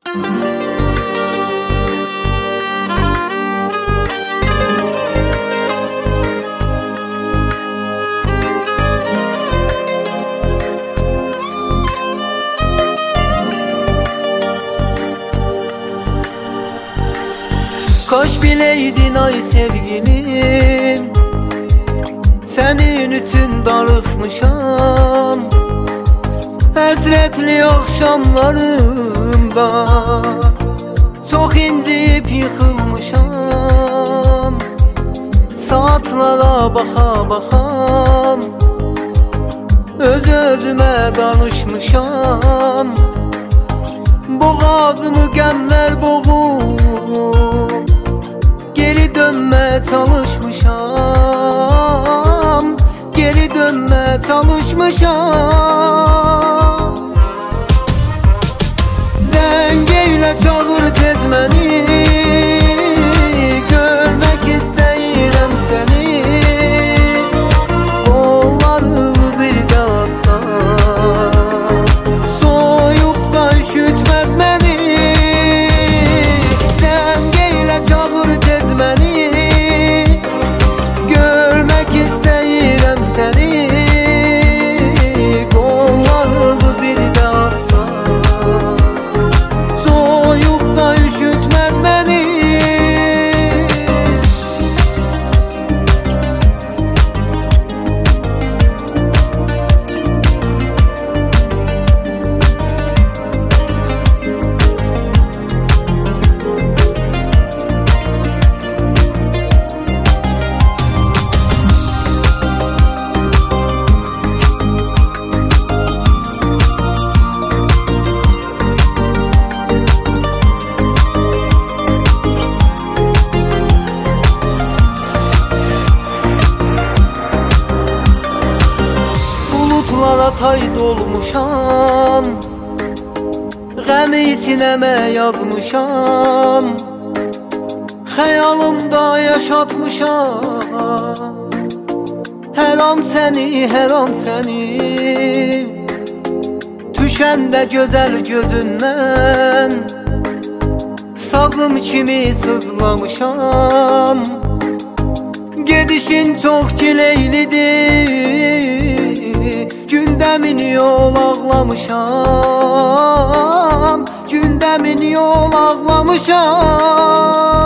Kaş bileydin ay sevgilim, senin için darıxmışam. Həsrətli axşamlarımda çox inciyib yıxılmışam. Saatlara baxa-baxam öz-özümə danışmışam. Boğazımı qəmlər boğub geri dönmə çalışmışam. Geri dönmə çalışmışam. Zəng eylə çağır tez məni, görmək istəyirəm səni. Qollarımı bir də atsan, soyuqda üşütməz məni. Zəng eylə çağır tez məni, görmək istəyirəm səni. Qollarımı bir də atsan, soyuqda üşütməz məni. Bulutlara tay dolmuşam, qəmi sinəmə yazmışam. Xəyalımda yaşatmışam, hər an səni, hər an səni. Düşəndə gözəl gözündən sazım kimi sızlamışam. Gedişin çox gileylidir, gündəmin yol ağlamışam. Gündəmin yol ağlamışam.